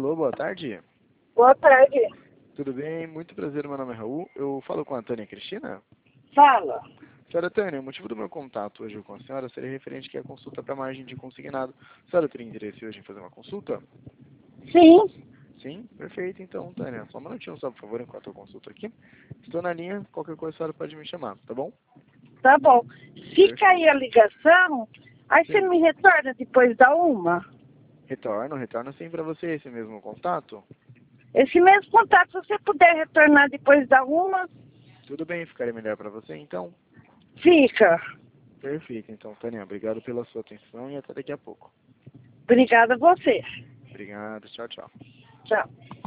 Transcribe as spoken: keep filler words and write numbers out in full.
Alô, boa tarde. Boa tarde. Tudo bem? Muito prazer, meu nome é Raul. Eu falo com a Tânia Cristina? Fala. Senhora Tânia, o motivo do meu contato hoje com a senhora seria referente aqui à consulta para margem de consignado. A senhora teria interesse hoje em fazer uma consulta? Sim. Sim? Perfeito, então, Tânia. Só um minutinho só, por favor, enquanto eu consulto aqui. Estou na linha, qualquer coisa a senhora pode me chamar, tá bom? Tá bom. Fica aí a ligação, aí Sim. você me retorna depois da uma. Retorno, retorno sim para você esse mesmo contato. Esse mesmo contato, se você puder retornar depois da uma, Tudo bem, ficaria melhor para você, então? fica. Perfeito, então, Tânia, obrigado pela sua atenção e até daqui a pouco. Obrigada a você. Obrigado, tchau, tchau. Tchau.